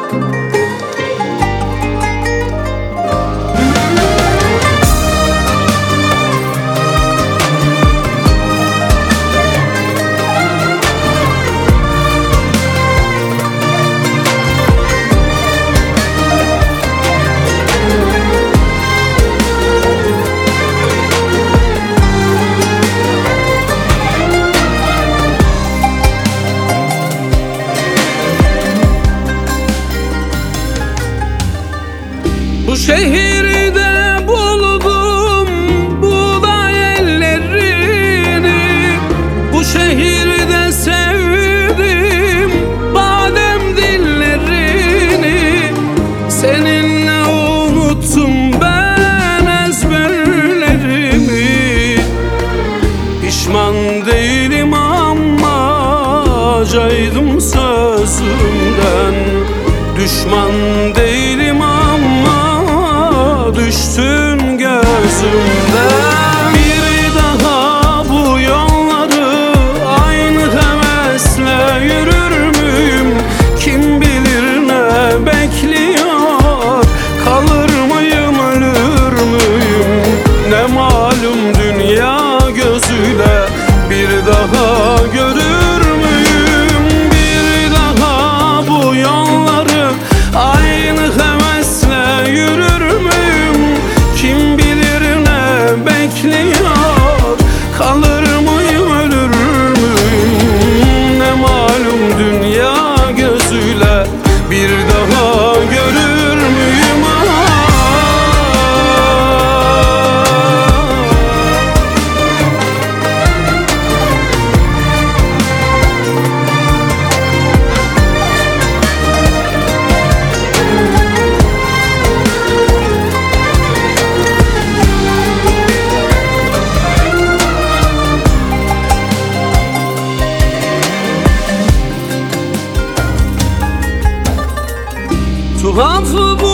Bu şehirde buldum buğday ellerini, bu şehirde sevdim badem dillerini. Seninle unuttum ben ezberlerimi. Pişman değilim ama caydım sözümden. Düşman değilim ama düştün gözümden. Bir daha bu yolları aynı hevesle yürür müyüm? Kim bilir ne bekliyor? Kalır mıyım, ölür müyüm? Ne malum dünya gözüyle bir daha görür müyüm? Bir daha bu yolları aynı hevesle yürür müyüm? Kim bilir ne bekliyor? Kalır mıyım, ölür müyüm? Ne malum dünya gözüyle bir daha görür müyüm? Tuhaf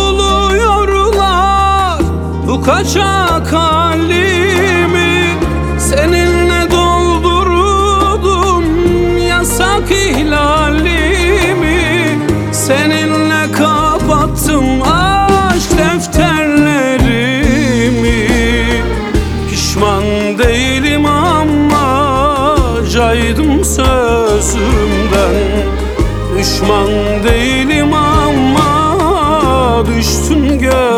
buluyorlar bu kaçak halimi. Seninle doldurdum yasak ihlalimi. Seninle kapattım aşk defterlerimi. Pişman değilim ama caydım sözümden. Düşman değilim ama düştün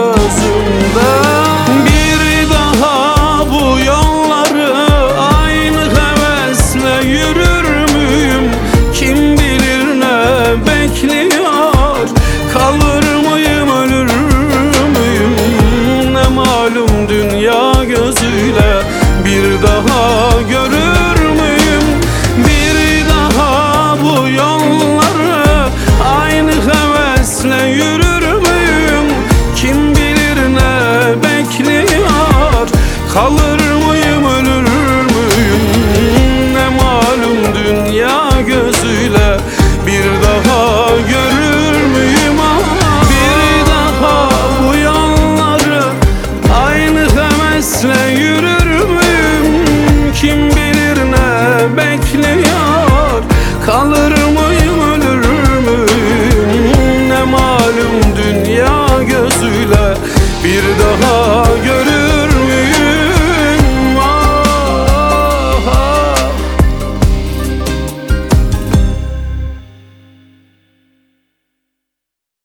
gözümden. Bir daha bu yolları aynı hevesle yürür müyüm? Kim bilir ne bekliyor? Kalır mıyım, ölür müyüm? Ne malum dünya gözüyle bir daha görür müyüm? Bir daha bu yolları aynı hevesle yürür müyüm? Kim bilir ne bekliyor? Kalır mıyım, ölür müyüm? Ne malum dünya gözüyle bir daha görür müyüm? Bir daha bu yolları aynı hevesle yürür müyüm? Kim bilir ne bekliyor? Kalır mıyım, ölür müyüm? Ne malum dünya gözüyle bir daha